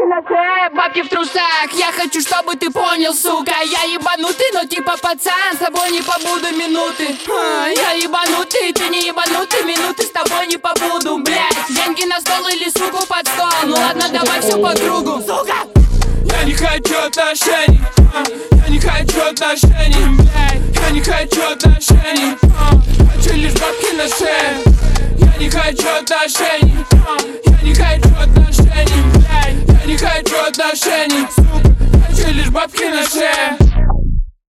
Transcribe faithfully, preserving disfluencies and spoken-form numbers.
бабки на шее, бабки в трусах. Я хочу, чтобы ты понял, сука. Я ебанутый, но типа пацан. С тобой не побуду минуты. а, Я ебанутый, ты не ебанутый. Минуты с тобой не побуду, блядь. Деньги на стол или суку под стол. Ну ладно, давай все по кругу, сука. Я не хочу отношений, а, я не хочу отношений, блядь. Я не хочу отношений, а, хочу лишь бабки на шее. Я не хочу отношений, а, я не хочу отношений, блядь. Я не хочу отношений, сука, хочу лишь бабки на шее.